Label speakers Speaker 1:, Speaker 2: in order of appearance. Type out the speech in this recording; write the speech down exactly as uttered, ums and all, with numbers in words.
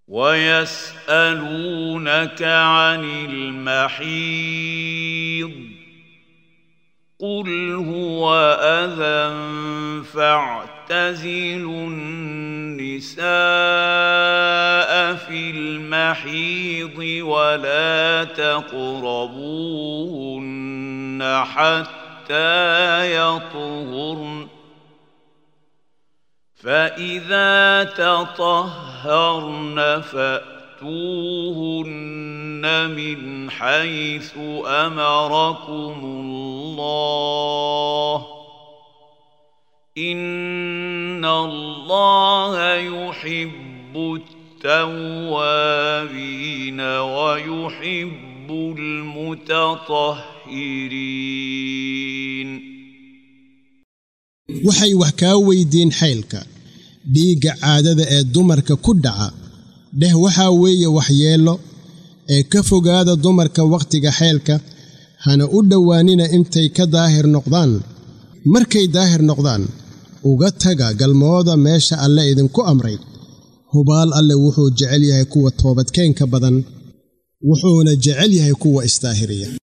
Speaker 1: ويسألونك عن المحيض قل هو أذى فاعتزلوا النساء في المحيض ولا تقربوهن حتى يطهرن فإذا تطهرن فأتوهن من حيث أمركم الله إن الله يحب التوابين ويحب المتطهرين.
Speaker 2: waxay wax ka weydiin xeelka dhiiga caadada ee dumarka ku dhaca dheh waxa weeye waxyeelo ee ka fogaada dumarka waqtiga xeelka hana u dhawaanina intay ka daahir noqdaan markay daahir noqdaan uga taga galmooda meesha alle idinku amray hubaal alle wuxuu jecel yahay kuwa toobadkeenka badan wuxuuna jecel yahay kuwa istaahiriya.